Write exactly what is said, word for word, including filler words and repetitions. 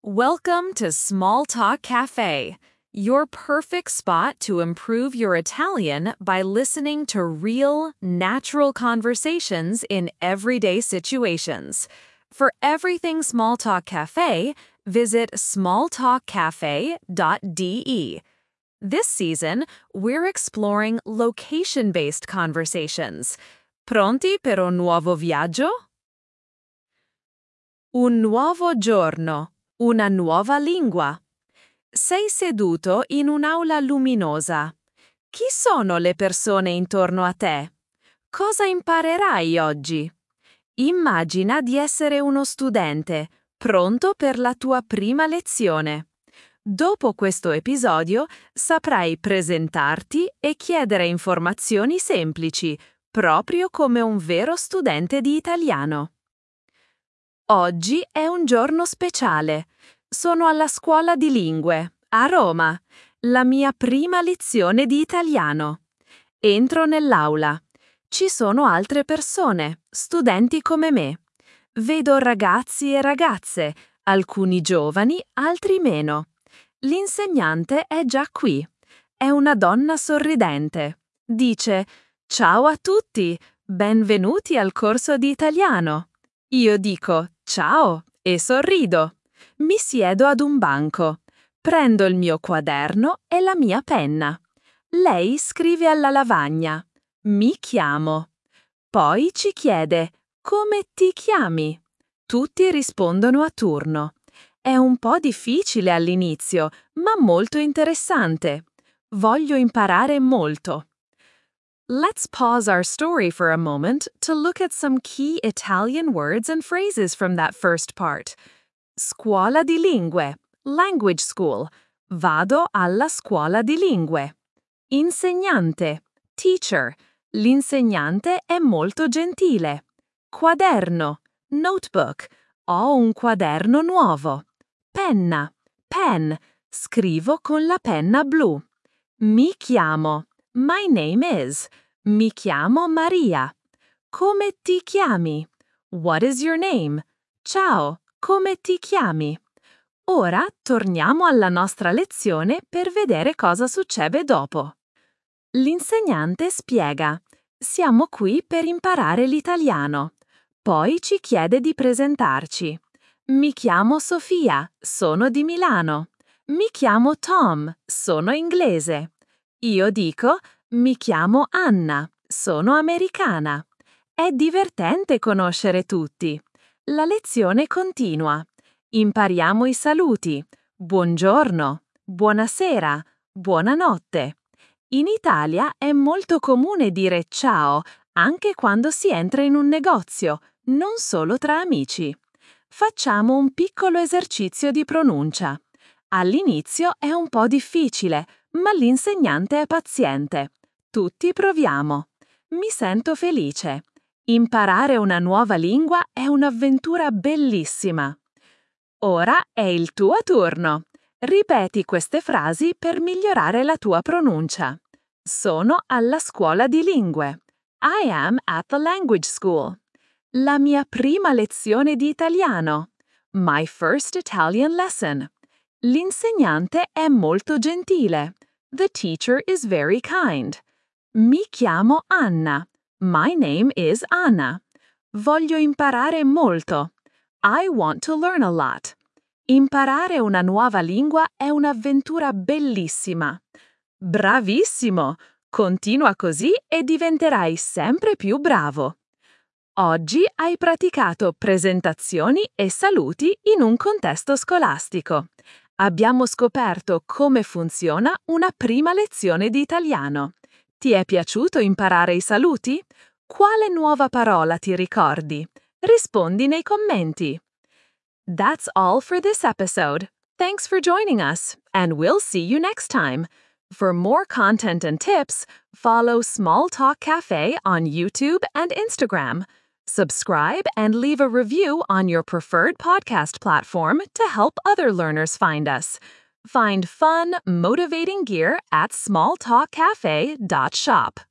Welcome to Small Talk Cafe, your perfect spot to improve your Italian by listening to real, natural conversations in everyday situations. For everything Small Talk Cafe, visit small talk cafe dot d e. This season, we're exploring location-based conversations. Pronti per un nuovo viaggio? Un nuovo giorno. Una nuova lingua. Sei seduto in un'aula luminosa. Chi sono le persone intorno a te? Cosa imparerai oggi? Immagina di essere uno studente, pronto per la tua prima lezione. Dopo questo episodio saprai presentarti e chiedere informazioni semplici, proprio come un vero studente di italiano. Oggi è un giorno speciale. Sono alla scuola di lingue, a Roma, la mia prima lezione di italiano. Entro nell'aula. Ci sono altre persone, studenti come me. Vedo ragazzi e ragazze, alcuni giovani, altri meno. L'insegnante è già qui. È una donna sorridente. Dice: «Ciao a tutti, benvenuti al corso di italiano». Io dico «Ciao» e sorrido. Mi siedo ad un banco. Prendo il mio quaderno e la mia penna. Lei scrive alla lavagna. Mi chiamo. Poi ci chiede: «Come ti chiami?» Tutti rispondono a turno. È un po' difficile all'inizio, ma molto interessante. Voglio imparare molto. Let's pause our story for a moment to look at some key Italian words and phrases from that first part. Scuola di lingue, language school. Vado alla scuola di lingue. Insegnante, teacher. L'insegnante è molto gentile. Quaderno, notebook. Ho un quaderno nuovo. Penna, pen. Scrivo con la penna blu. Mi chiamo. My name is. Mi chiamo Maria. Come ti chiami? What is your name? Ciao, come ti chiami? Ora torniamo alla nostra lezione per vedere cosa succede dopo. L'insegnante spiega: «Siamo qui per imparare l'italiano». Poi ci chiede di presentarci. Mi chiamo Sofia, sono di Milano. Mi chiamo Tom, sono inglese. Io dico: «Mi chiamo Anna, sono americana». È divertente conoscere tutti. La lezione continua. Impariamo i saluti. Buongiorno, buonasera, buonanotte. In Italia è molto comune dire ciao anche quando si entra in un negozio, non solo tra amici. Facciamo un piccolo esercizio di pronuncia. All'inizio è un po' difficile, ma l'insegnante è paziente. Tutti proviamo. Mi sento felice. Imparare una nuova lingua è un'avventura bellissima. Ora è il tuo turno. Ripeti queste frasi per migliorare la tua pronuncia. Sono alla scuola di lingue. I am at the language school. La mia prima lezione di italiano. My first Italian lesson. L'insegnante è molto gentile. The teacher is very kind. Mi chiamo Anna. My name is Anna. Voglio imparare molto. I want to learn a lot. Imparare una nuova lingua è un'avventura bellissima. Bravissimo! Continua così e diventerai sempre più bravo. Oggi hai praticato presentazioni e saluti in un contesto scolastico. Abbiamo scoperto come funziona una prima lezione di italiano. Ti è piaciuto imparare i saluti? Quale nuova parola ti ricordi? Rispondi nei commenti. That's all for this episode. Thanks for joining us, and we'll see you next time. For more content and tips, follow Small Talk Cafe on YouTube and Instagram. Subscribe and leave a review on your preferred podcast platform to help other learners find us. Find fun, motivating gear at small talk cafe dot shop.